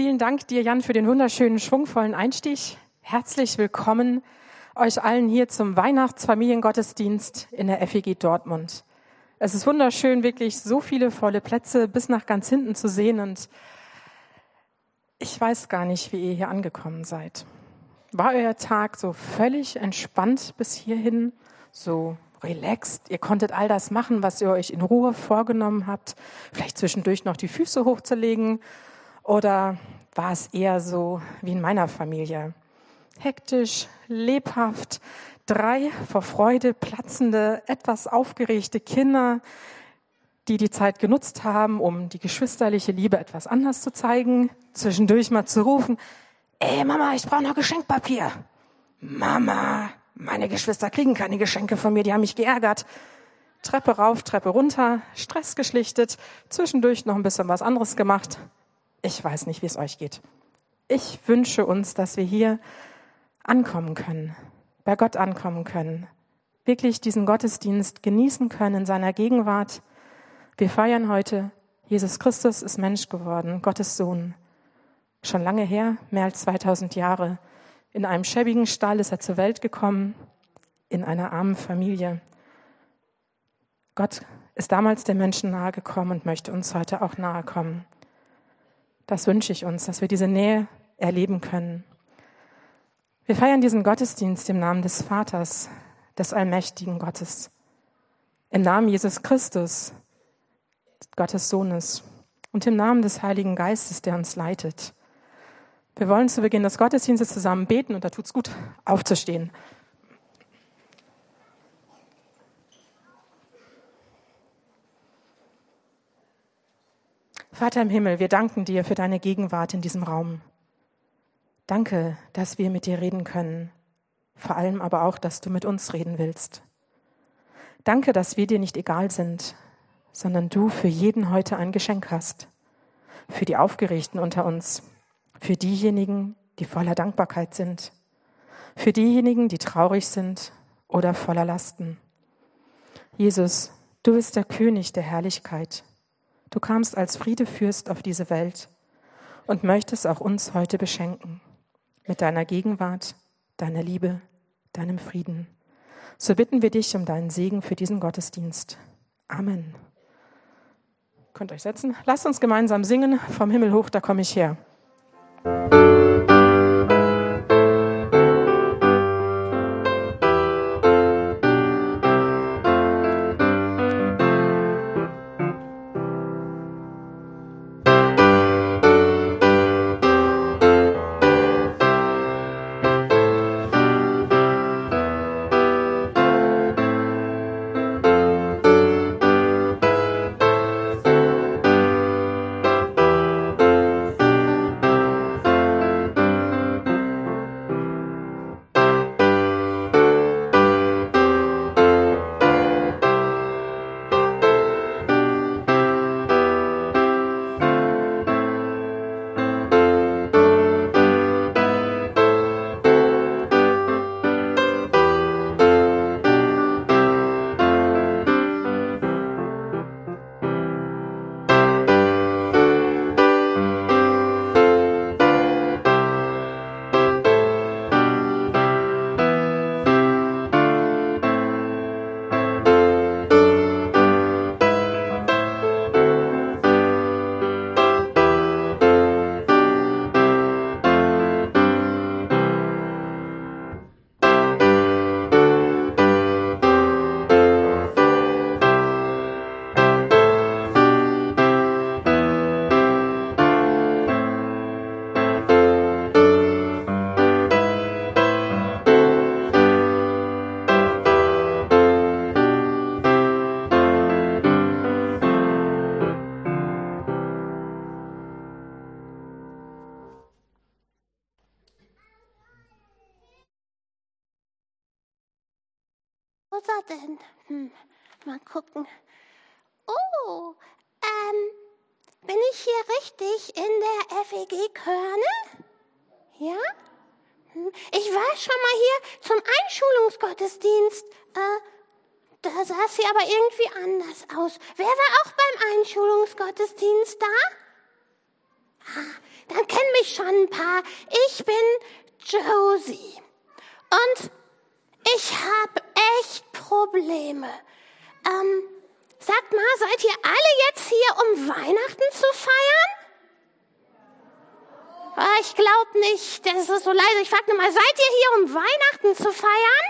Vielen Dank dir, Jan, für den wunderschönen, schwungvollen Einstieg. Herzlich willkommen euch allen hier zum Weihnachtsfamiliengottesdienst in der FEG Dortmund. Es ist wunderschön, wirklich so viele volle Plätze bis nach ganz hinten zu sehen und ich weiß gar nicht, wie ihr hier angekommen seid. War euer Tag so völlig entspannt bis hierhin, so relaxed? Ihr konntet all das machen, was ihr euch in Ruhe vorgenommen habt, vielleicht zwischendurch noch die Füße hochzulegen? Oder war es eher so wie in meiner Familie? Hektisch, lebhaft, 3 vor Freude platzende, etwas aufgeregte Kinder, die die Zeit genutzt haben, um die geschwisterliche Liebe etwas anders zu zeigen, zwischendurch mal zu rufen, ey Mama, ich brauche noch Geschenkpapier. Mama, meine Geschwister kriegen keine Geschenke von mir, die haben mich geärgert. Treppe rauf, Treppe runter, Stress geschlichtet, zwischendurch noch ein bisschen was anderes gemacht. Ich weiß nicht, wie es euch geht. Ich wünsche uns, dass wir hier ankommen können, bei Gott ankommen können, wirklich diesen Gottesdienst genießen können in seiner Gegenwart. Wir feiern heute, Jesus Christus ist Mensch geworden, Gottes Sohn. Schon lange her, mehr als 2000 Jahre. In einem schäbigen Stall ist er zur Welt gekommen, in einer armen Familie. Gott ist damals den Menschen nahe gekommen und möchte uns heute auch nahe kommen. Das wünsche ich uns, dass wir diese Nähe erleben können. Wir feiern diesen Gottesdienst im Namen des Vaters, des allmächtigen Gottes, im Namen Jesus Christus, Gottes Sohnes, und im Namen des Heiligen Geistes, der uns leitet. Wir wollen zu Beginn des Gottesdienstes zusammen beten und da tut's gut, aufzustehen. Vater im Himmel, wir danken dir für deine Gegenwart in diesem Raum. Danke, dass wir mit dir reden können, vor allem aber auch, dass du mit uns reden willst. Danke, dass wir dir nicht egal sind, sondern du für jeden heute ein Geschenk hast. Für die Aufgeregten unter uns, für diejenigen, die voller Dankbarkeit sind, für diejenigen, die traurig sind oder voller Lasten. Jesus, du bist der König der Herrlichkeit. Du kamst als Friedefürst auf diese Welt und möchtest auch uns heute beschenken mit deiner Gegenwart, deiner Liebe, deinem Frieden. So bitten wir dich um deinen Segen für diesen Gottesdienst. Amen. Ihr könnt euch setzen. Lasst uns gemeinsam singen. Vom Himmel hoch, da komme ich her. Wo ist er denn? Mal gucken. Oh, bin ich hier richtig in der FEG Körne? Ja? Ich war schon mal hier zum Einschulungsgottesdienst. Da sah sie aber irgendwie anders aus. Wer war auch beim Einschulungsgottesdienst da? dann kennen mich schon ein paar. Ich bin Josie und ich habe echt Probleme. Sagt mal, seid ihr alle jetzt hier, um Weihnachten zu feiern? Ich glaube nicht, das ist so leise. Ich frage nur mal, seid ihr hier, um Weihnachten zu feiern?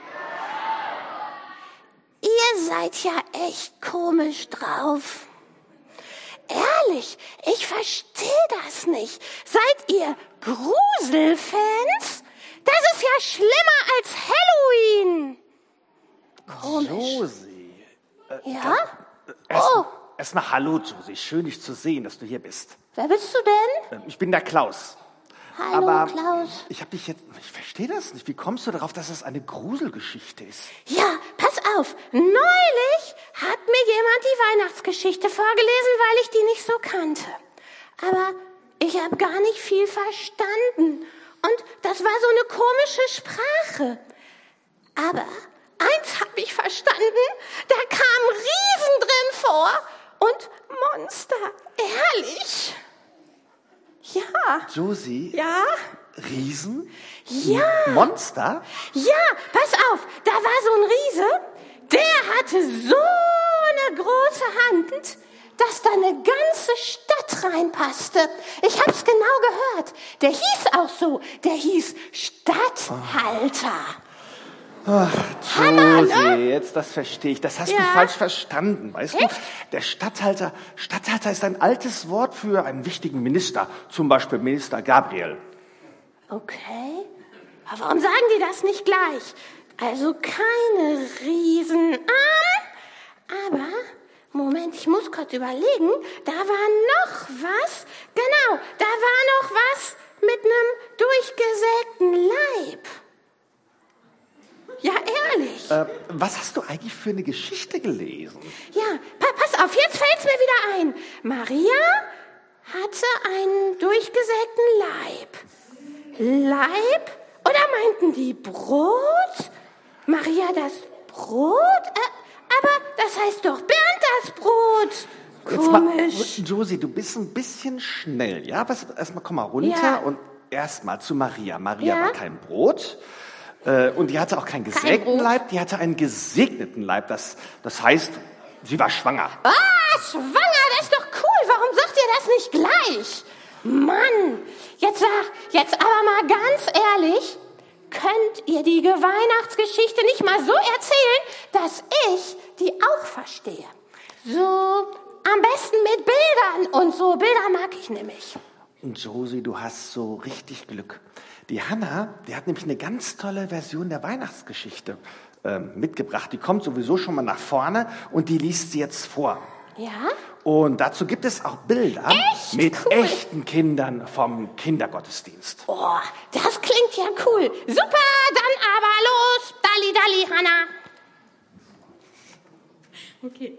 Ihr seid ja echt komisch drauf. Ehrlich, ich verstehe das nicht. Seid ihr Gruselfans? Das ist ja schlimmer als Halloween. Komisch. Josie. Ja? Erstmal hallo, Josie. Schön, dich zu sehen, dass du hier bist. Wer bist du denn? Ich bin der Klaus. Hallo, Aber Klaus. ich verstehe das nicht. Wie kommst du darauf, dass das eine Gruselgeschichte ist? Ja, pass auf. Neulich hat mir jemand die Weihnachtsgeschichte vorgelesen, weil ich die nicht so kannte. Aber ich habe gar nicht viel verstanden. Und das war so eine komische Sprache. Aber eins habe ich verstanden. Da kamen Riesen drin vor und Monster. Ehrlich. Ja. Josie? Ja? Riesen? Ja. Monster? Ja, pass auf, da war so ein Riese, der hatte so eine große Hand, dass da eine ganze Stadt reinpasste. Ich hab's genau gehört. Der hieß auch so, der hieß Statthalter. Ach, Hammer, Josie, ne? jetzt das verstehe ich. Das hast Ja. du falsch verstanden, weißt du? Echt? Der Statthalter ist ein altes Wort für einen wichtigen Minister, zum Beispiel Minister Gabriel. Okay, aber warum sagen die das nicht gleich? Also keine Riesenarm, aber, Moment, ich muss kurz überlegen, da war noch was, genau, da war noch was mit einem durchgesägten Leib. Ja, ehrlich. Was hast du eigentlich für eine Geschichte gelesen? Ja, pass auf, jetzt fällt's mir wieder ein. Maria hatte einen durchgesägten Leib. Leib? Oder meinten die Brot? Maria das Brot? Aber das heißt doch Bernd das Brot. Jetzt mal, Komisch. Josie, du bist ein bisschen schnell, ja? Erstmal komm mal runter Ja. und erstmal zu Maria. Maria Ja. war kein Brot und die hatte auch keinen gesägten Brot. Leib, die hatte einen gesegneten Leib. Das heißt, sie war schwanger. Schwanger, das ist doch cool. Warum sagt ihr das nicht gleich? Mann, jetzt aber mal ganz ehrlich, könnt ihr die Weihnachtsgeschichte nicht mal so erzählen, dass ich die auch verstehe? So, am besten mit Bildern und so. Bilder mag ich nämlich. Und Josie, du hast so richtig Glück. Die Hanna, die hat nämlich eine ganz tolle Version der Weihnachtsgeschichte mitgebracht. Die kommt sowieso schon mal nach vorne und die liest sie jetzt vor. Ja? Und dazu gibt es auch Bilder Echt? mit Cool. echten Kindern vom Kindergottesdienst. Oh, das klingt ja cool. Super, dann aber los. Dalli, dalli, Hanna. Okay.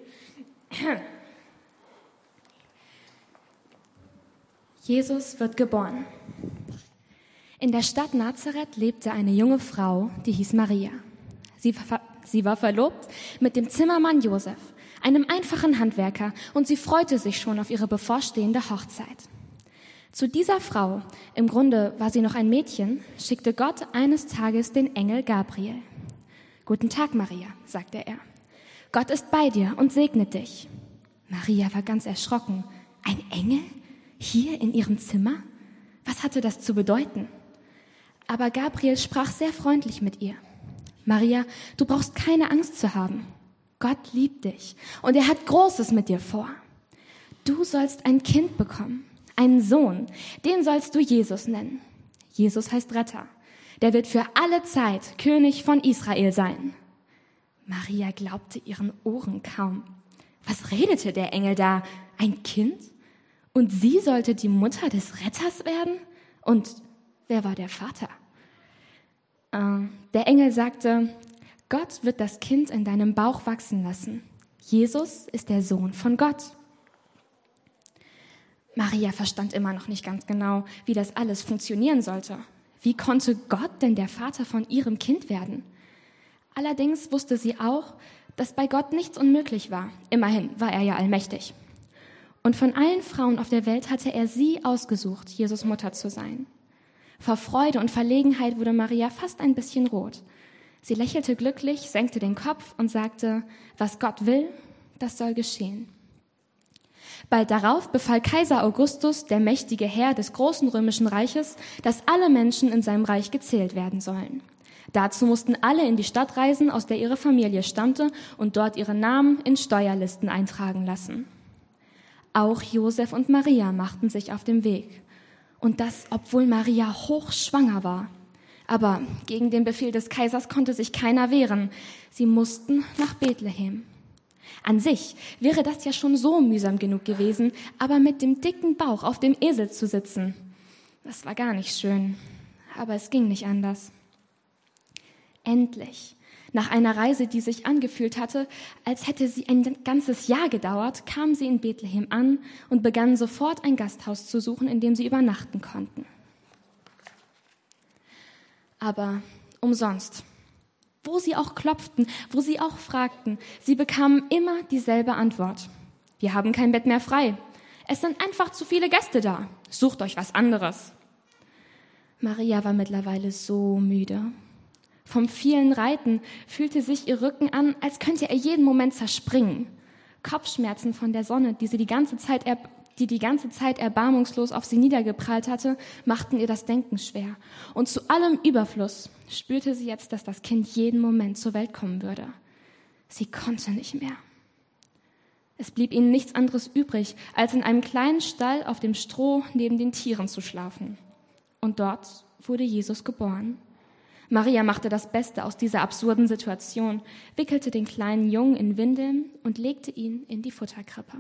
Jesus wird geboren. In der Stadt Nazareth lebte eine junge Frau, die hieß Maria. Sie war verlobt mit dem Zimmermann Josef, einem einfachen Handwerker, und sie freute sich schon auf ihre bevorstehende Hochzeit. Zu dieser Frau, im Grunde war sie noch ein Mädchen, schickte Gott eines Tages den Engel Gabriel. »Guten Tag, Maria«, sagte er. »Gott ist bei dir und segnet dich.« Maria war ganz erschrocken. Ein Engel? Hier in ihrem Zimmer? Was hatte das zu bedeuten? Aber Gabriel sprach sehr freundlich mit ihr. »Maria, du brauchst keine Angst zu haben. Gott liebt dich und er hat Großes mit dir vor. Du sollst ein Kind bekommen, einen Sohn, den sollst du Jesus nennen. Jesus heißt Retter. Der wird für alle Zeit König von Israel sein.« Maria glaubte ihren Ohren kaum. Was redete der Engel da? Ein Kind? Und sie sollte die Mutter des Retters werden? Und wer war der Vater? Der Engel sagte, Gott wird das Kind in deinem Bauch wachsen lassen. Jesus ist der Sohn von Gott. Maria verstand immer noch nicht ganz genau, wie das alles funktionieren sollte. Wie konnte Gott denn der Vater von ihrem Kind werden? Allerdings wusste sie auch, dass bei Gott nichts unmöglich war. Immerhin war er ja allmächtig. Und von allen Frauen auf der Welt hatte er sie ausgesucht, Jesus Mutter zu sein. Vor Freude und Verlegenheit wurde Maria fast ein bisschen rot. Sie lächelte glücklich, senkte den Kopf und sagte, was Gott will, das soll geschehen. Bald darauf befahl Kaiser Augustus, der mächtige Herr des großen römischen Reiches, dass alle Menschen in seinem Reich gezählt werden sollen. Dazu mussten alle in die Stadt reisen, aus der ihre Familie stammte, und dort ihre Namen in Steuerlisten eintragen lassen. Auch Josef und Maria machten sich auf den Weg. Und das, obwohl Maria hochschwanger war. Aber gegen den Befehl des Kaisers konnte sich keiner wehren. Sie mussten nach Bethlehem. An sich wäre das ja schon so mühsam genug gewesen, aber mit dem dicken Bauch auf dem Esel zu sitzen, das war gar nicht schön. Aber es ging nicht anders. Endlich, nach einer Reise, die sich angefühlt hatte, als hätte sie ein ganzes Jahr gedauert, kamen sie in Bethlehem an und begannen sofort ein Gasthaus zu suchen, in dem sie übernachten konnten. Aber umsonst. Wo sie auch klopften, wo sie auch fragten, sie bekamen immer dieselbe Antwort. Wir haben kein Bett mehr frei. Es sind einfach zu viele Gäste da. Sucht euch was anderes. Maria war mittlerweile so müde. Vom vielen Reiten fühlte sich ihr Rücken an, als könnte er jeden Moment zerspringen. Kopfschmerzen von der Sonne, die die ganze Zeit erbarmungslos auf sie niedergeprallt hatte, machten ihr das Denken schwer. Und zu allem Überfluss spürte sie jetzt, dass das Kind jeden Moment zur Welt kommen würde. Sie konnte nicht mehr. Es blieb ihnen nichts anderes übrig, als in einem kleinen Stall auf dem Stroh neben den Tieren zu schlafen. Und dort wurde Jesus geboren. Maria machte das Beste aus dieser absurden Situation, wickelte den kleinen Jungen in Windeln und legte ihn in die Futterkrippe.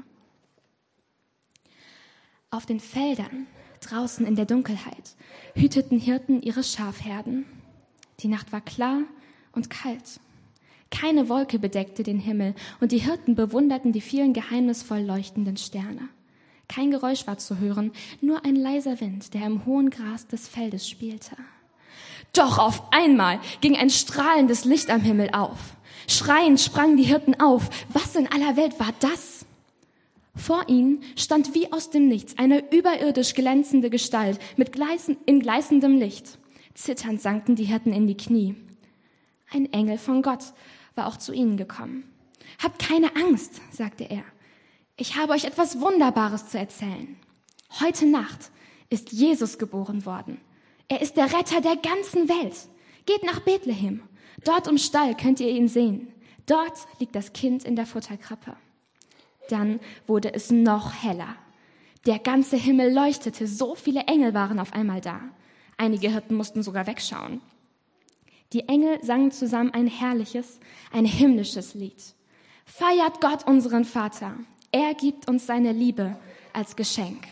Auf den Feldern, draußen in der Dunkelheit, hüteten Hirten ihre Schafherden. Die Nacht war klar und kalt. Keine Wolke bedeckte den Himmel und die Hirten bewunderten die vielen geheimnisvoll leuchtenden Sterne. Kein Geräusch war zu hören, nur ein leiser Wind, der im hohen Gras des Feldes spielte. Doch auf einmal ging ein strahlendes Licht am Himmel auf. Schreiend sprangen die Hirten auf. Was in aller Welt war das? Vor ihnen stand wie aus dem Nichts eine überirdisch glänzende Gestalt in gleißendem Licht. Zitternd sanken die Hirten in die Knie. Ein Engel von Gott war auch zu ihnen gekommen. Habt keine Angst, sagte er. Ich habe euch etwas Wunderbares zu erzählen. Heute Nacht ist Jesus geboren worden. Er ist der Retter der ganzen Welt. Geht nach Bethlehem. Dort im Stall könnt ihr ihn sehen. Dort liegt das Kind in der Futterkrippe. Dann wurde es noch heller. Der ganze Himmel leuchtete, so viele Engel waren auf einmal da. Einige Hirten mussten sogar wegschauen. Die Engel sangen zusammen ein herrliches, ein himmlisches Lied. Feiert Gott unseren Vater. Er gibt uns seine Liebe als Geschenk.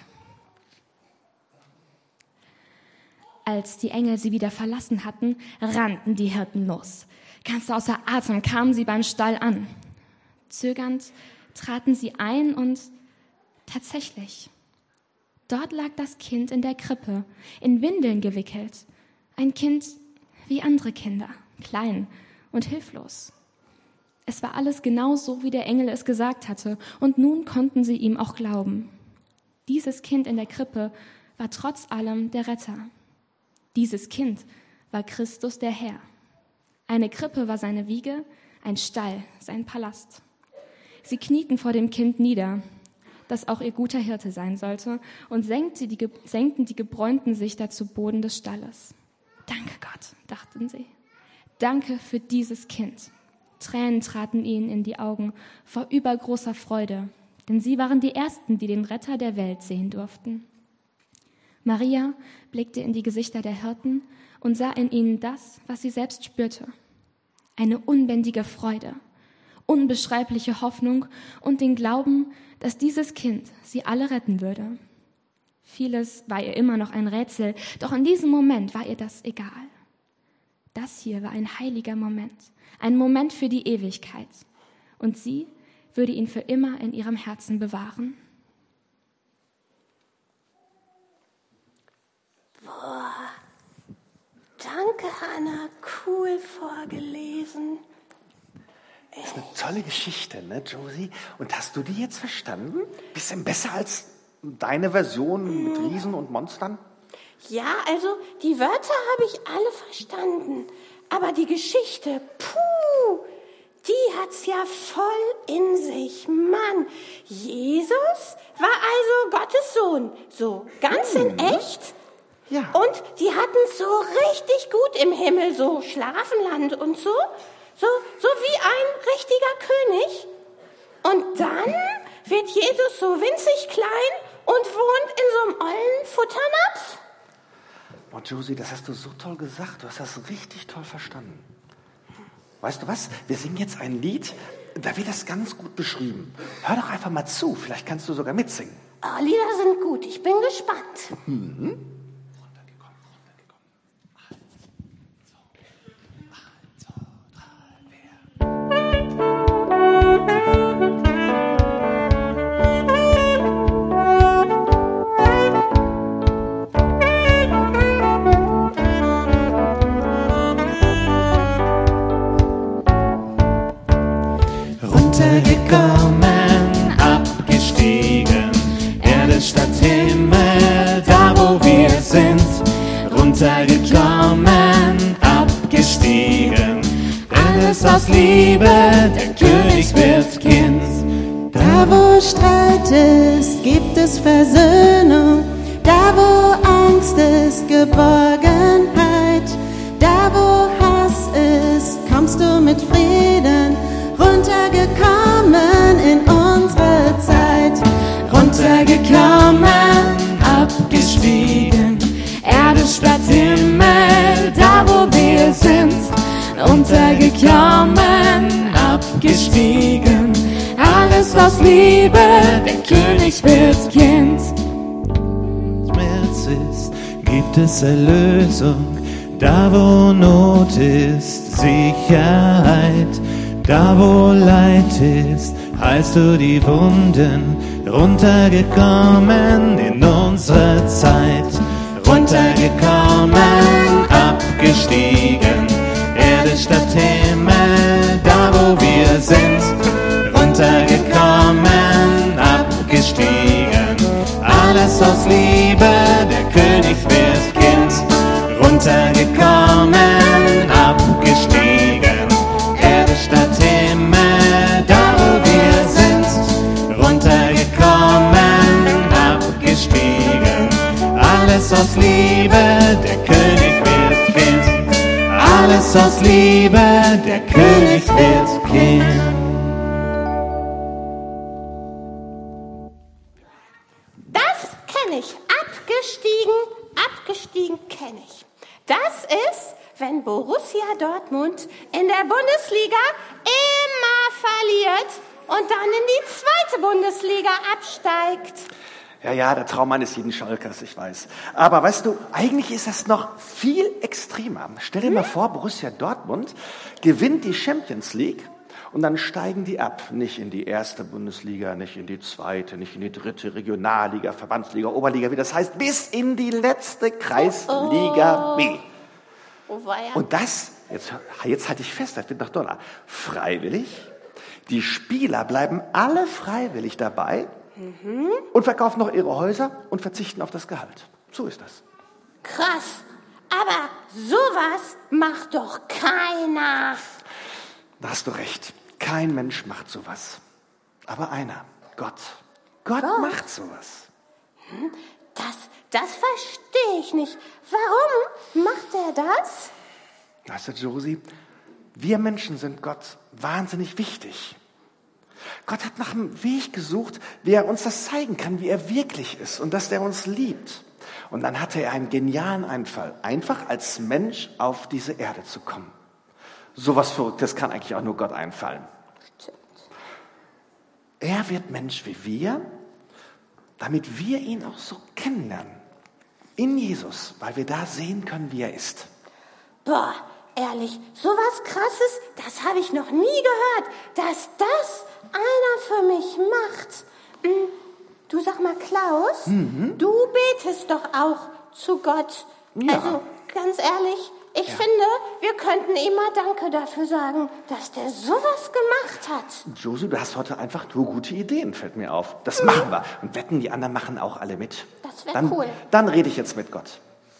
Als die Engel sie wieder verlassen hatten, rannten die Hirten los. Ganz außer Atem kamen sie beim Stall an. Zögernd traten sie ein und tatsächlich, dort lag das Kind in der Krippe, in Windeln gewickelt. Ein Kind wie andere Kinder, klein und hilflos. Es war alles genau so, wie der Engel es gesagt hatte, und nun konnten sie ihm auch glauben. Dieses Kind in der Krippe war trotz allem der Retter. Dieses Kind war Christus der Herr. Eine Krippe war seine Wiege, ein Stall sein Palast. Sie knieten vor dem Kind nieder, das auch ihr guter Hirte sein sollte, und senkten die gebräunten Gesichter zu Boden des Stalles. Danke Gott, dachten sie. Danke für dieses Kind. Tränen traten ihnen in die Augen vor übergroßer Freude, denn sie waren die Ersten, die den Retter der Welt sehen durften. Maria blickte in die Gesichter der Hirten und sah in ihnen das, was sie selbst spürte. Eine unbändige Freude, unbeschreibliche Hoffnung und den Glauben, dass dieses Kind sie alle retten würde. Vieles war ihr immer noch ein Rätsel, doch in diesem Moment war ihr das egal. Das hier war ein heiliger Moment, ein Moment für die Ewigkeit. Und sie würde ihn für immer in ihrem Herzen bewahren. Boah, danke, Hannah. Cool vorgelesen. Das ist eine tolle Geschichte, ne, Josie? Und hast du die jetzt verstanden? Bisschen besser als deine Version mit Riesen und Monstern? Ja, also die Wörter habe ich alle verstanden. Aber die Geschichte, die hat's ja voll in sich. Mann, Jesus war also Gottes Sohn. So ganz in echt. Ja. Und die hatten's so richtig gut im Himmel, so Schlafenland und so. So wie ein richtiger König. Und dann wird Jesus so winzig klein und wohnt in so einem ollen Futternapf. Oh, Josie, das hast du so toll gesagt. Du hast das richtig toll verstanden. Weißt du was? Wir singen jetzt ein Lied, da wird das ganz gut beschrieben. Hör doch einfach mal zu, vielleicht kannst du sogar mitsingen. Oh, Lieder sind gut, ich bin gespannt. Runtergekommen, abgestiegen, Erde statt Himmel, da wo wir sind. Runtergekommen, abgestiegen, alles aus Liebe, der König wird Kind. Da wo Streit ist, gibt es Versöhnung. Da wo Angst ist, Geborgenheit. Da wo Hass ist, kommst du mit Frieden. Runtergekommen in unsere Zeit. Runtergekommen, abgestiegen, Erde statt Himmel, da wo wir sind. Runtergekommen, abgestiegen, alles aus Liebe, der König wird Kind. Schmerz ist, gibt es Erlösung, da wo Not ist, Sicherheit. Da wo Leid ist, heilst du die Wunden, runtergekommen in unsere Zeit. Runtergekommen, abgestiegen, Erde statt Himmel, da wo wir sind. Runtergekommen, abgestiegen, alles aus Liebe, der König wird Kind. Runtergekommen, abgestiegen, Erde statt Himmel, da wo wir sind. Runtergekommen, abgestiegen, alles aus Liebe, der König wird Kind. Alles aus Liebe, der König wird Kind. Das kenne ich. Abgestiegen kenne ich. Das ist, wenn Borussia Dortmund in der Bundesliga immer verliert und dann in die zweite Bundesliga absteigt. Ja, der Traum eines jeden Schalkers, ich weiß. Aber weißt du, eigentlich ist das noch viel extremer. Stell dir mal vor, Borussia Dortmund gewinnt die Champions League und dann steigen die ab. Nicht in die erste Bundesliga, nicht in die zweite, nicht in die dritte Regionalliga, Verbandsliga, Oberliga, wie das heißt, bis in die letzte Kreisliga B. Und das, jetzt halte ich fest, das wird noch doller, freiwillig. Die Spieler bleiben alle freiwillig dabei und verkaufen noch ihre Häuser und verzichten auf das Gehalt. So ist das. Krass, aber sowas macht doch keiner. Da hast du recht. Kein Mensch macht sowas. Aber einer, Gott. Gott macht sowas. Das verstehe ich nicht. Warum macht er das? Weißt du, Josie, wir Menschen sind Gott wahnsinnig wichtig. Gott hat nach einem Weg gesucht, wie er uns das zeigen kann, wie er wirklich ist und dass er uns liebt. Und dann hatte er einen genialen Einfall, einfach als Mensch auf diese Erde zu kommen. Sowas Verrücktes kann eigentlich auch nur Gott einfallen. Stimmt. Er wird Mensch wie wir, damit wir ihn auch so kennenlernen. In Jesus, weil wir da sehen können, wie er ist. Boah, ehrlich, sowas Krasses, das habe ich noch nie gehört, dass das einer für mich macht. Du sag mal, Klaus, du betest doch auch zu Gott. Ja. Also, ganz ehrlich, Ich finde, wir könnten ihm mal Danke dafür sagen, dass der sowas gemacht hat. Josie, du hast heute einfach nur gute Ideen, fällt mir auf. Das machen wir. Und wetten, die anderen machen auch alle mit. Das wäre cool. Dann rede ich jetzt mit Gott.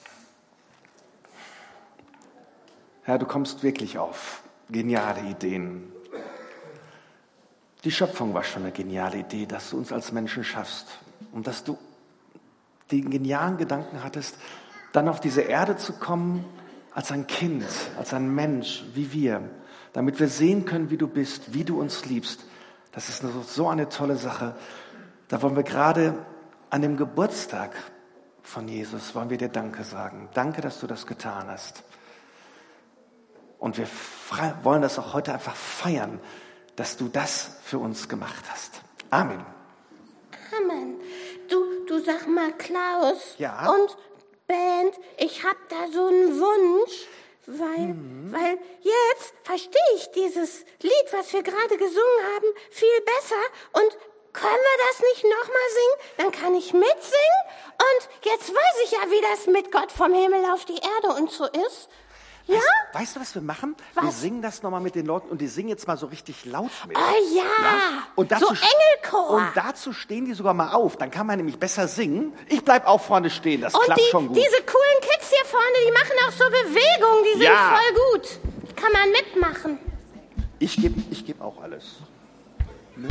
Herr, du kommst wirklich auf geniale Ideen. Die Schöpfung war schon eine geniale Idee, dass du uns als Menschen schaffst. Und dass du den genialen Gedanken hattest, dann auf diese Erde zu kommen, als ein Kind, als ein Mensch, wie wir, damit wir sehen können, wie du bist, wie du uns liebst. Das ist so eine tolle Sache. Da wollen wir gerade an dem Geburtstag von Jesus, wollen wir dir Danke sagen. Danke, dass du das getan hast. Und wir wollen das auch heute einfach feiern, dass du das für uns gemacht hast. Amen. Amen. Du sag mal, Klaus. Ja? Und Band, ich hab da so einen Wunsch, weil jetzt verstehe ich dieses Lied, was wir gerade gesungen haben, viel besser. Und können wir das nicht nochmal singen? Dann kann ich mitsingen. Und jetzt weiß ich ja, wie das mit Gott vom Himmel auf die Erde und so ist. Ja? Weißt du, was wir machen? Was? Wir singen das nochmal mit den Leuten und die singen jetzt mal so richtig laut mit. Oh ja, Und so Engelchor. Und dazu stehen die sogar mal auf. Dann kann man nämlich besser singen. Ich bleib auch vorne stehen, das klappt schon gut. Diese coolen Kids hier vorne, die machen auch so Bewegungen, die sind voll gut. Die kann man mitmachen. Ich geb auch alles. Ne?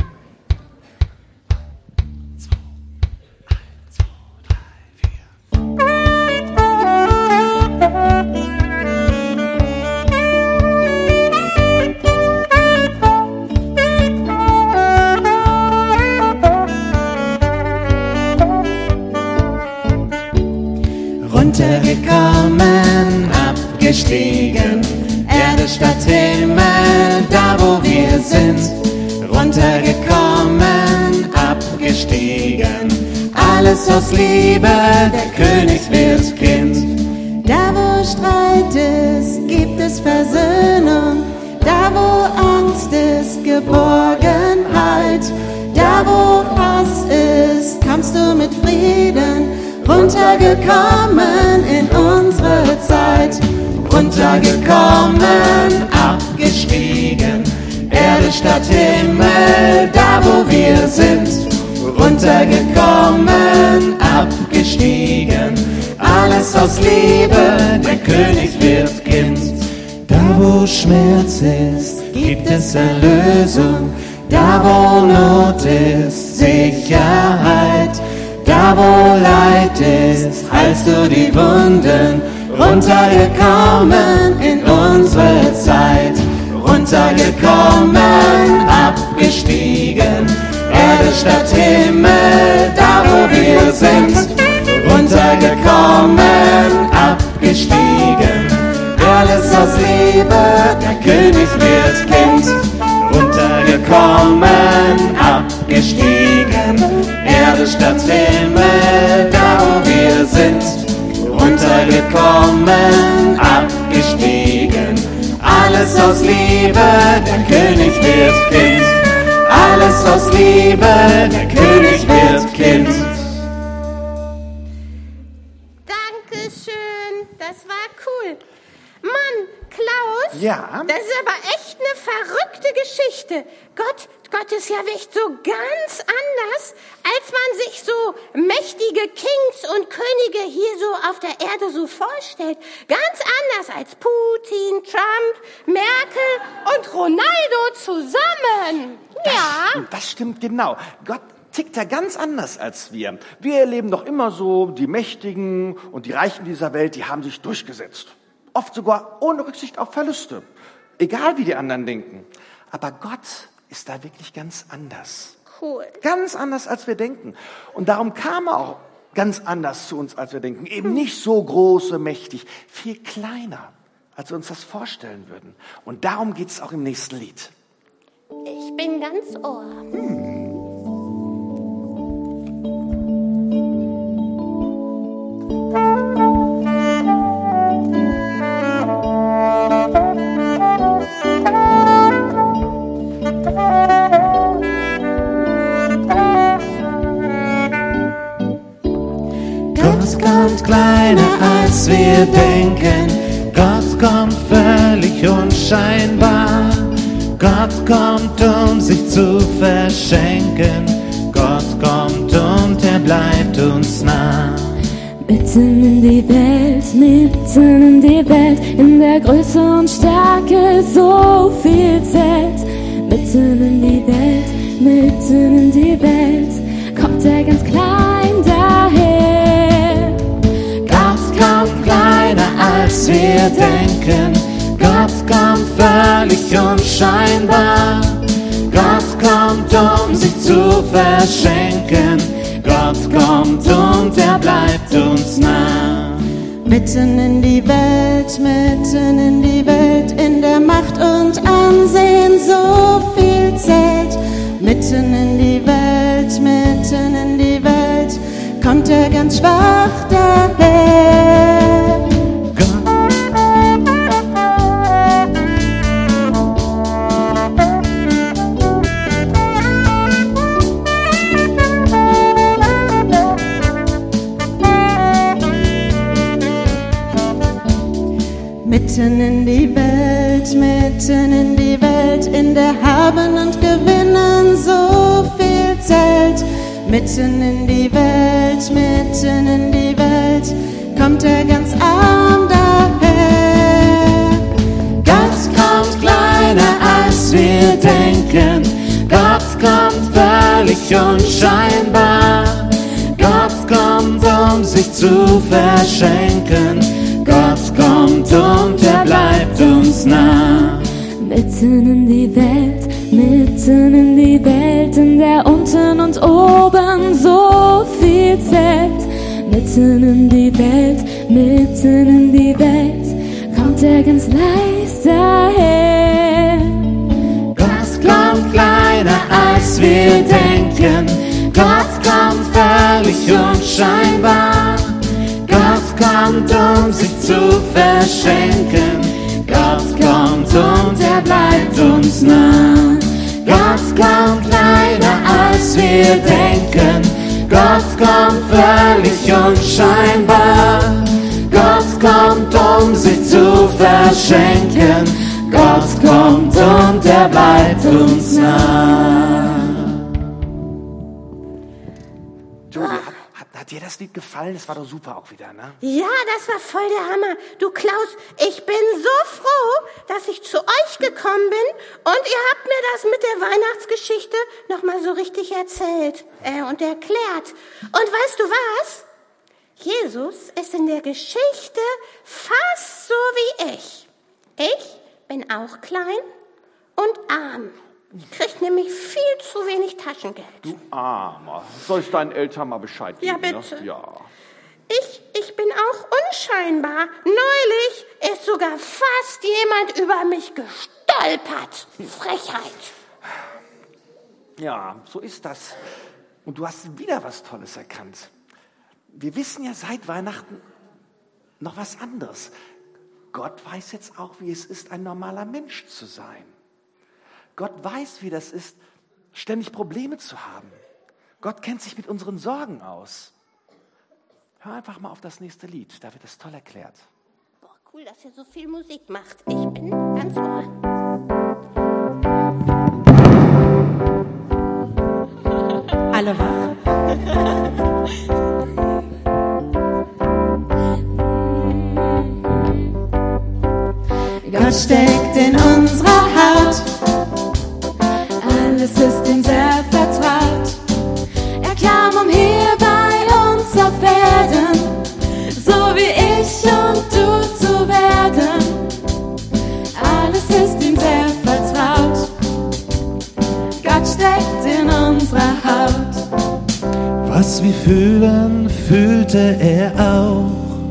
Runtergekommen, abgestiegen, Erde statt Himmel, da wo wir sind. Runtergekommen, abgestiegen, alles aus Liebe, der König wird Kind. Da wo Streit ist, gibt es Versöhnung. Da wo Angst ist, Geborgenheit. Da wo Hass ist, kommst du mit Frieden. Runtergekommen in unsere Zeit. Runtergekommen, abgestiegen, Erde statt Himmel, da wo wir sind. Runtergekommen, abgestiegen, alles aus Liebe, der König wird Kind. Da wo Schmerz ist, gibt es Erlösung. Da wo Not ist, Sicherheit. Da wo Leid ist, heilst du die Wunden. Runtergekommen in unsere Zeit. Runtergekommen, abgestiegen, Erde statt Himmel, da wo wir sind. Runtergekommen, abgestiegen, alles aus Liebe, der König wird Kind. Runtergekommen, abgestiegen, Erde statt Himmel, da wo wir sind. Runtergekommen, abgestiegen, alles aus Liebe, der König wird Kind. Alles aus Liebe, der König wird Kind. Dankeschön, das war cool. Mann, Klaus, Ja? das ist aber echt eine verrückte Geschichte. Gott ist ja echt so ganz anders, als man sich so mächtige Kings und Könige hier so auf der Erde so vorstellt. Ganz anders als Putin, Trump, Merkel und Ronaldo zusammen. Ja. Das stimmt genau. Gott tickt ja ganz anders als wir. Wir erleben doch immer so, die Mächtigen und die Reichen dieser Welt, die haben sich durchgesetzt. Oft sogar ohne Rücksicht auf Verluste. Egal wie die anderen denken. Aber Gott ist da wirklich ganz anders. Cool. Ganz anders, als wir denken. Und darum kam er auch ganz anders zu uns, als wir denken. Eben nicht so groß, so mächtig, viel kleiner, als wir uns das vorstellen würden. Und darum geht es auch im nächsten Lied. Ich bin ganz Ohr. Gott kommt kleiner als wir denken. Gott kommt völlig unscheinbar. Gott kommt, um sich zu verschenken. Gott kommt und er bleibt uns nah. Mitten in die Welt, in der Größe und Stärke so viel zählt. Mitten in die Welt, kommt er ganz klein daher. Gott kommt kleiner als wir denken. Gott kommt völlig unscheinbar. Gott kommt, um sich zu verschenken. Gott kommt und er bleibt uns nah. Mitten in die Welt, in der Macht und Ansehen so viel zählt. Mitten in die Welt, kommt er ganz schwach daher. Mitten in die Welt, in der Haben und Gewinnen so viel zählt. Mitten in die Welt, kommt er ganz arm daher. Gott kommt kleiner als wir denken. Gott kommt völlig unscheinbar. Gott kommt, um sich zu verschenken. Gott kommt und er bleibt uns nah. Mitten in die Welt, in der unten und oben so viel zählt. Mitten in die Welt, kommt er ganz leise daher. Gott kommt kleiner als wir denken. Gott kommt völlig unscheinbar. Gott kommt, um sich zu verschenken. Gott kommt und er bleibt uns nah. Gott kommt kleiner als wir denken. Gott kommt völlig unscheinbar. Gott kommt, um sich zu verschenken. Gott kommt und er bleibt uns nah. Hat dir das Lied gefallen? Das war doch super auch wieder, ne? Ja, das war voll der Hammer. Du Klaus, ich bin so froh, dass ich zu euch gekommen bin und ihr habt mir das mit der Weihnachtsgeschichte nochmal so richtig erzählt und erklärt. Und weißt du was? Jesus ist in der Geschichte fast so wie ich. Ich bin auch klein und arm. Ich krieg nämlich viel zu wenig Taschengeld. Du Armer. Soll ich deinen Eltern mal Bescheid geben? Ja, bitte. Ne? Ja. Ich bin auch unscheinbar. Neulich ist sogar fast jemand über mich gestolpert. Frechheit. Ja, so ist das. Und du hast wieder was Tolles erkannt. Wir wissen ja seit Weihnachten noch was anderes. Gott weiß jetzt auch, wie es ist, ein normaler Mensch zu sein. Gott weiß, wie das ist, ständig Probleme zu haben. Gott kennt sich mit unseren Sorgen aus. Hör einfach mal auf das nächste Lied, da wird das toll erklärt. Boah, cool, dass ihr so viel Musik macht. Ich bin ganz ohr. Alle wach. Gott steckt in unserer Haut. Alles ist ihm sehr vertraut. Er kam, um hier bei uns auf Erden, so wie ich und du zu werden. Alles ist ihm sehr vertraut. Gott steckt in unserer Haut. Was wir fühlen, fühlte er auch.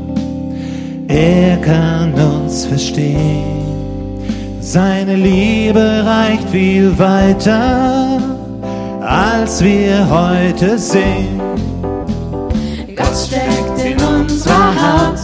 Er kann uns verstehen. Seine Liebe reicht viel weiter, als wir heute sehen. Gott steckt in unserer Haut.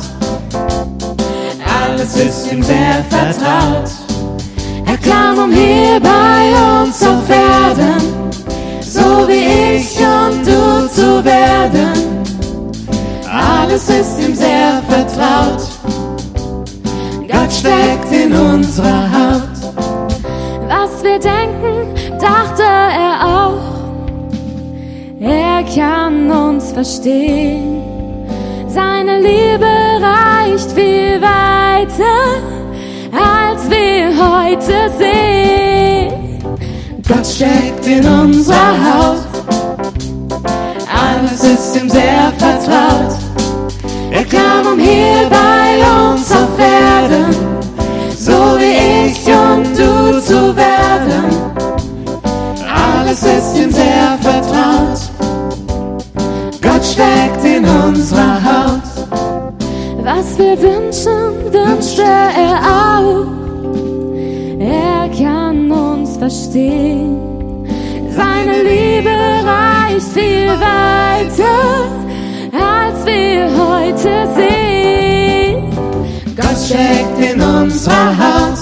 Alles ist ihm sehr vertraut. Er kam, um hier bei uns auf Erden, so wie ich und du zu werden. Alles ist ihm sehr vertraut. Gott steckt in unserer Haut. Was wir denken, dachte er auch. Er kann uns verstehen. Seine Liebe reicht viel weiter, als wir heute sehen. Gott steckt in unserer Haut. Alles ist ihm sehr vertraut. Er kam, um hier bei uns auf Erden, so wie ich und du zu werden. Alles ist ihm sehr vertraut. Gott steckt in unserer Haut. Was wir wünschen, wünschte er auch. Er kann uns verstehen. Seine Liebe reicht viel weiter, als wir heute sehen. Gott steckt in unserer Haut.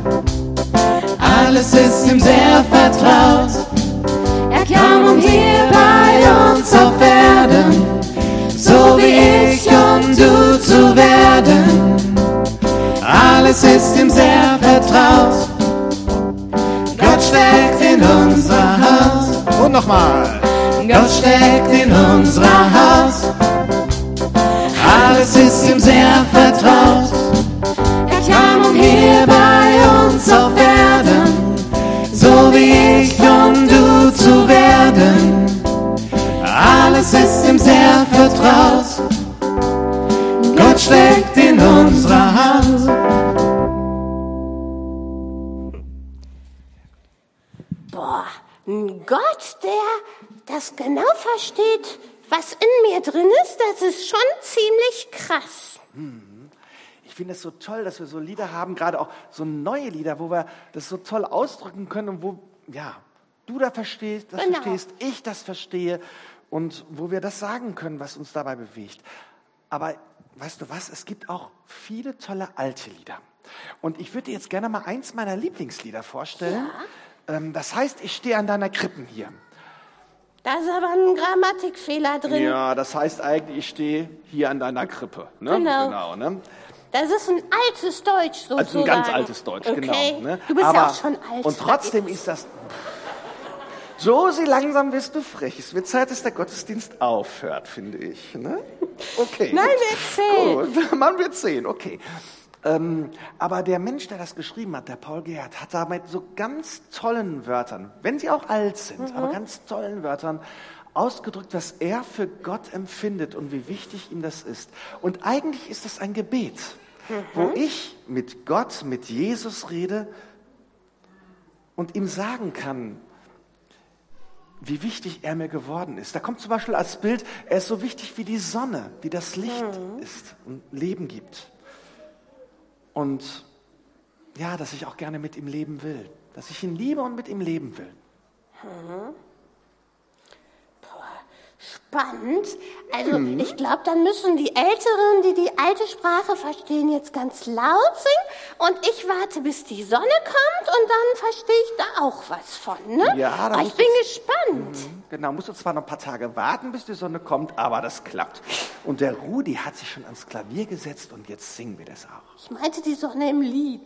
Alles ist ihm sehr vertraut. Er kam, um hier Bei uns auf Erden, so wie ich und du zu werden. Alles ist ihm sehr vertraut. Gott steckt in unserer Haut. Und nochmal. Gott steckt in unserer Haut. Alles ist ihm sehr vertraut. Er kam, um Hier bei uns auf Erden, so wie ich und du zu werden. Alles ist ihm sehr vertraut. Gott steckt in unserer Haut. Boah, ein Gott, der das genau versteht, was in mir drin ist, das ist schon ziemlich krass. Ich finde es so toll, dass wir so Lieder haben, gerade auch so neue Lieder, wo wir das so toll ausdrücken können und wo, ja, du das verstehst, ich das verstehe und wo wir das sagen können, was uns dabei bewegt. Aber weißt du was, es gibt auch viele tolle alte Lieder. Und ich würde dir jetzt gerne mal eins meiner Lieblingslieder vorstellen. Ja. Das heißt, ich stehe an deiner Krippen hier. Da ist aber ein Grammatikfehler drin. Ja, das heißt eigentlich, ich stehe hier an deiner Krippe. Ne? Genau. Ne? Das ist ein altes Deutsch sozusagen. Also ein ganz altes Deutsch, okay. genau. Ne? Du bist aber, ja auch schon alt. Und trotzdem ist das... Josi, langsam wirst du frech. Es wird Zeit, dass der Gottesdienst aufhört, finde ich. Ne? Okay. Nein, wir zählen. Gut, man wird sehen, okay. Aber der Mensch, der das geschrieben hat, der Paul Gerhardt, hat damit so ganz tollen Wörtern, wenn sie auch alt sind, aber ganz tollen Wörtern ausgedrückt, was er für Gott empfindet und wie wichtig ihm das ist. Und eigentlich ist das ein Gebet, wo ich mit Gott, mit Jesus rede und ihm sagen kann, wie wichtig er mir geworden ist. Da kommt zum Beispiel als Bild, er ist so wichtig wie die Sonne, die das Licht ist und Leben gibt. Und ja, dass ich auch gerne mit ihm leben will. Dass ich ihn liebe und mit ihm leben will. Spannend. Also ich glaube, dann müssen die Älteren, die die alte Sprache verstehen, jetzt ganz laut singen. Und ich warte, bis die Sonne kommt und dann verstehe ich da auch was von. Ne? Ja, ich bin gespannt. Genau, musst du zwar noch ein paar Tage warten, bis die Sonne kommt, aber das klappt. Und der Rudi hat sich schon ans Klavier gesetzt und jetzt singen wir das auch. Ich meinte die Sonne im Lied.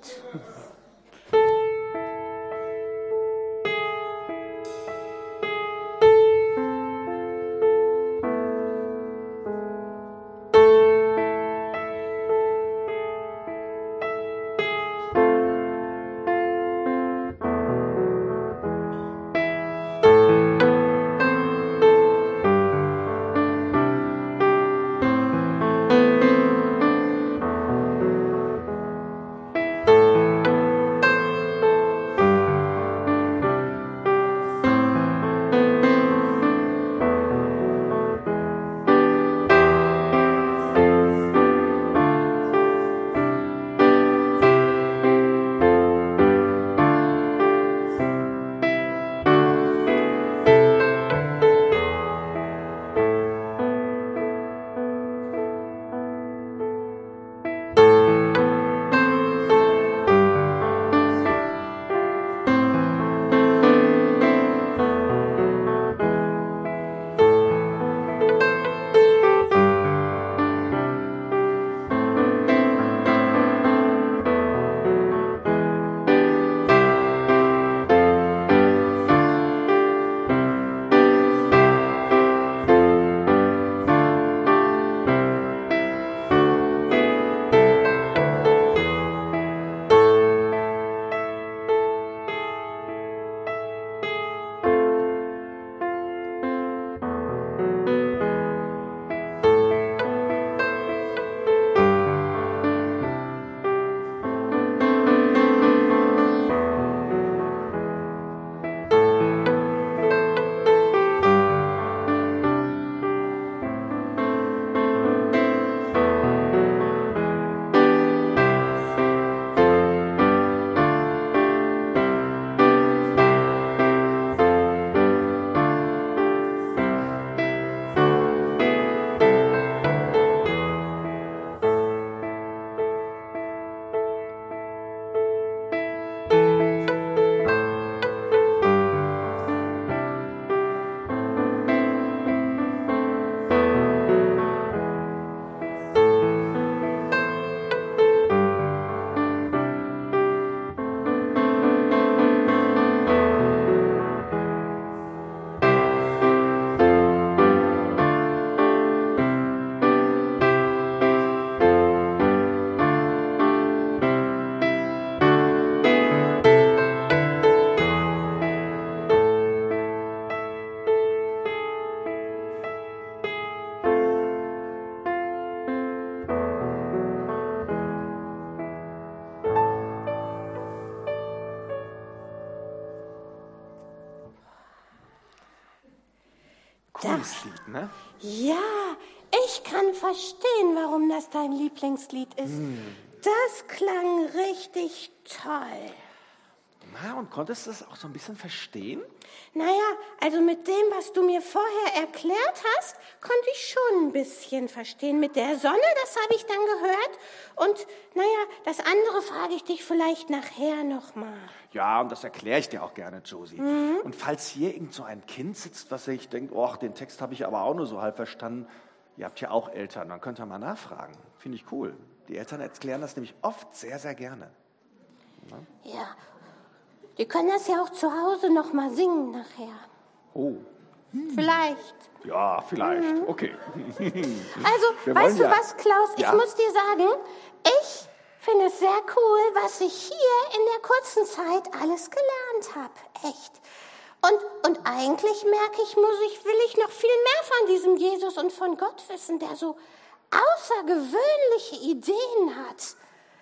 Cooles Lied, ne? Ja, ich kann verstehen, warum das dein Lieblingslied ist. Das klang richtig toll. Na, und konntest du das auch so ein bisschen verstehen? Naja, also mit dem, was du mir vorher erklärt hast, konnte ich schon ein bisschen verstehen. Mit der Sonne, das habe ich dann gehört. Und naja, das andere frage ich dich vielleicht nachher nochmal. Ja, und das erkläre ich dir auch gerne, Josie. Und falls hier irgend so ein Kind sitzt, was sich denkt, oh, den Text habe ich aber auch nur so halb verstanden, ihr habt ja auch Eltern, dann könnt ihr mal nachfragen. Finde ich cool. Die Eltern erklären das nämlich oft sehr, sehr gerne. Ja, die können das ja auch zu Hause nochmal singen nachher. Oh. Vielleicht. Ja, vielleicht. Okay. Also, Wir weißt wollen du ja- was, Klaus? Ja? Ich muss dir sagen, ich finde es sehr cool, was ich hier in der kurzen Zeit alles gelernt habe. Echt. Und eigentlich merke ich, will ich noch viel mehr von diesem Jesus und von Gott wissen, der so außergewöhnliche Ideen hat.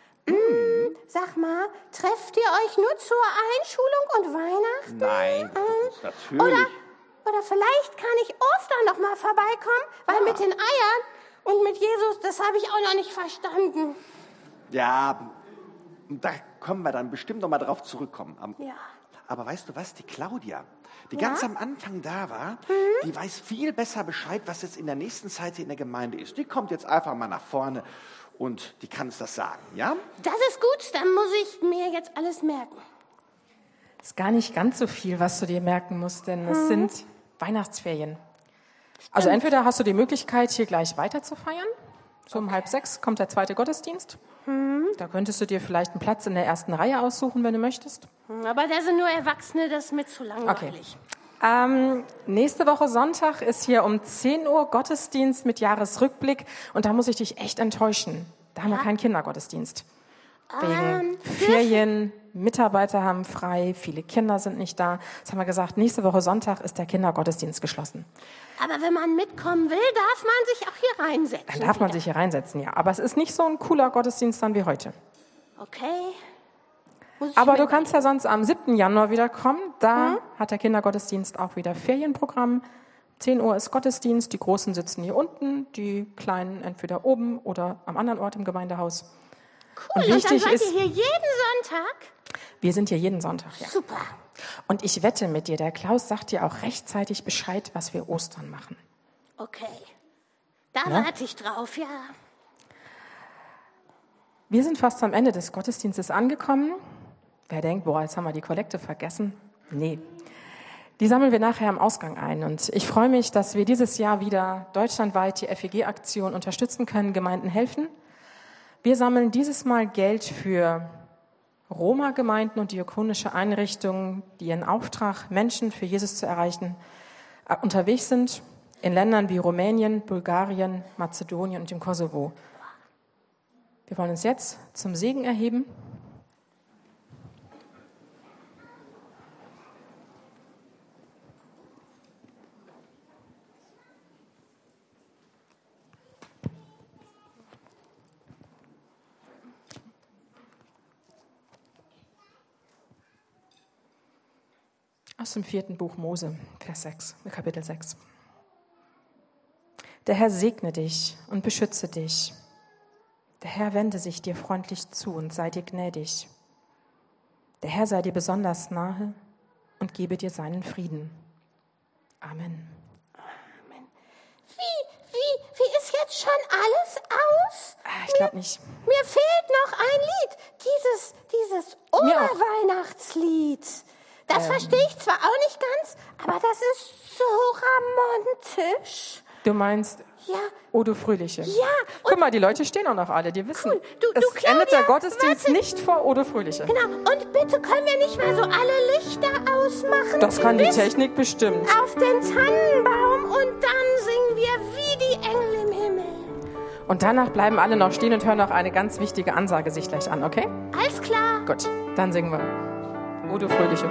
Sag mal, trefft ihr euch nur zur Einschulung und Weihnachten? Nein, natürlich. Oder vielleicht kann ich Ostern noch mal vorbeikommen, weil mit den Eiern und mit Jesus, das habe ich auch noch nicht verstanden. Ja, da kommen wir dann bestimmt noch mal drauf zurückkommen. Ja. Aber weißt du was, die Claudia, die ganz am Anfang da war, die weiß viel besser Bescheid, was jetzt in der nächsten Zeit hier in der Gemeinde ist. Die kommt jetzt einfach mal nach vorne und die kann uns das sagen, ja? Das ist gut, dann muss ich mir jetzt alles merken. Ist gar nicht ganz so viel, was du dir merken musst, denn es sind Weihnachtsferien. Also entweder hast du die Möglichkeit, hier gleich weiter zu feiern. So um 5:30 kommt der zweite Gottesdienst. Da könntest du dir vielleicht einen Platz in der ersten Reihe aussuchen, wenn du möchtest. Aber da sind nur Erwachsene, das ist mir zu langweilig. Nächste Woche Sonntag ist hier um 10 Uhr Gottesdienst mit Jahresrückblick. Und da muss ich dich echt enttäuschen. Da haben wir keinen Kindergottesdienst. Wegen Ferien, Mitarbeiter haben frei, viele Kinder sind nicht da. Jetzt haben wir gesagt, nächste Woche Sonntag ist der Kindergottesdienst geschlossen. Aber wenn man mitkommen will, darf man sich auch hier reinsetzen. Dann darf man sich hier reinsetzen, ja. Aber es ist nicht so ein cooler Gottesdienst dann wie heute. Okay. Muss ich Aber du mit- kannst ja sonst am 7. Januar wieder kommen. Da hat der Kindergottesdienst auch wieder Ferienprogramm. 10 Uhr ist Gottesdienst. Die Großen sitzen hier unten, die Kleinen entweder oben oder am anderen Ort im Gemeindehaus. Cool, Und und wichtig dann seid ist, ihr hier jeden Sonntag? wir sind hier jeden Sonntag. Ja. Super. Und ich wette mit dir, der Klaus sagt dir auch rechtzeitig Bescheid, was wir Ostern machen. Okay. Da warte ich drauf, ja. Wir sind fast am Ende des Gottesdienstes angekommen. Wer denkt, boah, jetzt haben wir die Kollekte vergessen? Nee. Die sammeln wir nachher am Ausgang ein. Und ich freue mich, dass wir dieses Jahr wieder deutschlandweit die FEG-Aktion unterstützen können, Gemeinden helfen. Wir sammeln dieses Mal Geld für Roma-Gemeinden und diakonische Einrichtungen, die ihren Auftrag, Menschen für Jesus zu erreichen, unterwegs sind in Ländern wie Rumänien, Bulgarien, Mazedonien und dem Kosovo. Wir wollen uns jetzt zum Segen erheben. Aus dem 4. Buch Mose, Kapitel 6. Der Herr segne dich und beschütze dich. Der Herr wende sich dir freundlich zu und sei dir gnädig. Der Herr sei dir besonders nahe und gebe dir seinen Frieden. Amen. Wie ist jetzt schon alles aus? Ich glaube nicht. Mir fehlt noch ein Lied. Dieses Mir auch. Oberweihnachtslied. Das verstehe ich zwar auch nicht ganz, aber das ist so romantisch. Du meinst, Ja, O du Fröhliche. Ja, Guck mal, die Leute stehen auch noch alle, die wissen, Cool. Du, es Claudia, endet der Gottesdienst warte. nicht vor O du Fröhliche. genau. Und bitte können wir nicht mal so alle Lichter ausmachen? Das kann die bis Technik bestimmt. auf den Tannenbaum und dann singen wir wie die Engel im Himmel. Und danach bleiben alle noch stehen und hören noch eine ganz wichtige Ansage sich gleich an, okay? Alles klar. Gut, dann singen wir O du Fröhliche.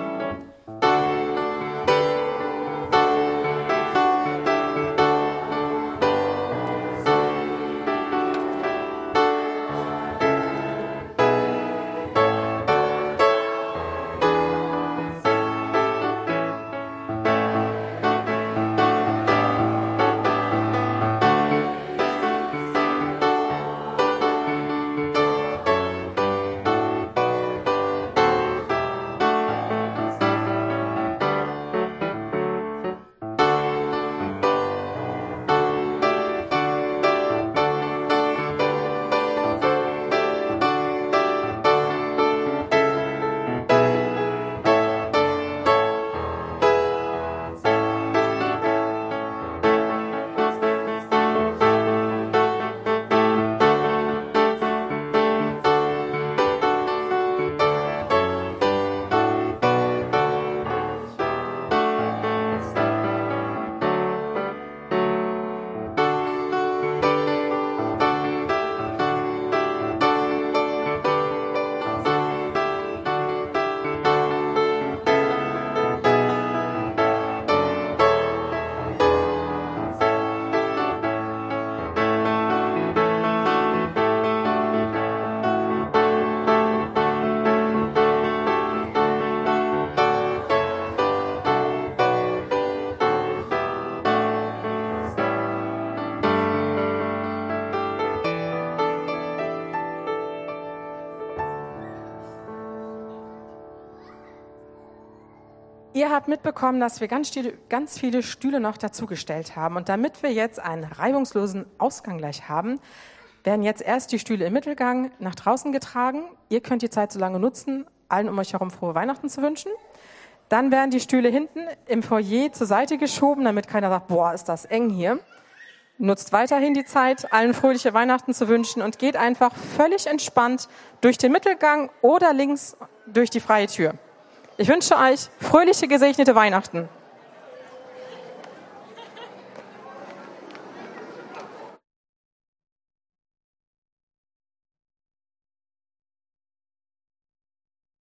Ihr habt mitbekommen, dass wir ganz viele Stühle noch dazugestellt haben. Und damit wir jetzt einen reibungslosen Ausgang gleich haben, werden jetzt erst die Stühle im Mittelgang nach draußen getragen. Ihr könnt die Zeit so lange nutzen, allen um euch herum frohe Weihnachten zu wünschen. Dann werden die Stühle hinten im Foyer zur Seite geschoben, damit keiner sagt, boah, ist das eng hier. Nutzt weiterhin die Zeit, allen fröhliche Weihnachten zu wünschen und geht einfach völlig entspannt durch den Mittelgang oder links durch die freie Tür. Ich wünsche euch fröhliche, gesegnete Weihnachten.